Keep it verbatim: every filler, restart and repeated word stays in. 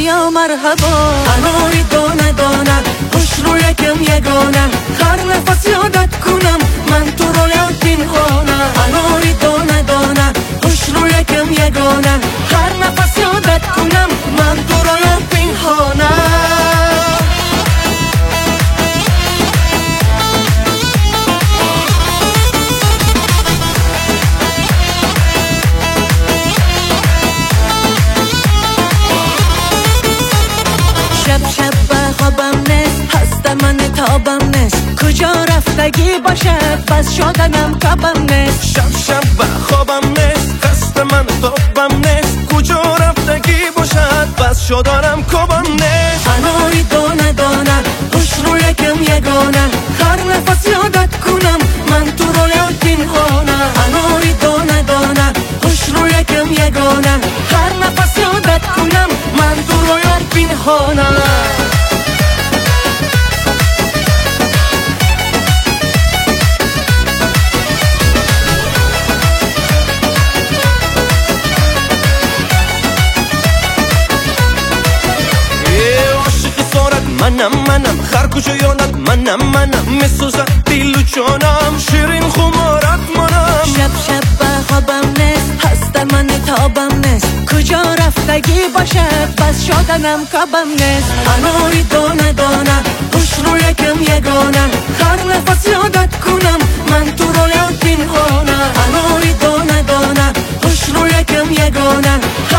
بیا مرحبا. انای دانه دانه خوش رو یکم یگانه، هر نفس یادت کنم من تو رو یاد پنهانه. انای دانه دانه خوش رو یکم یگانه، هر نفس یادت کنم من تو رو یاد پنهانه. شب شب خوابم نیست، هست من تابم نیست، کجا رفتگی باشه بس شدنم کبم نیست. شب شب خوابم نیست، هست من تابم نیست، کجا رفتگی باشد بس شدنم کبم نیست. انای دانه دانه خوش رو یکم یگانه، هر نفس یادت کنم من تو رو یاد پنهانه. انای دانه دانه خوش رو یکم یگانه، هر نفس یادت کنم من تو رو یاد پنهانه. منم منم هر کجا یادت منم منم، میسوزد دل و جانم شیرین خمارت منم. شب شب خوابم نیست، هست من تابم نیست، کجا رفتگی باشه بس شدنم کبم نیست. انای دانه دانه خوش رو یکم یگانه، هر نفس یادت کنم من تو رو یاد پنهانه. انای دانه دانه خوش رو یکم یگانه،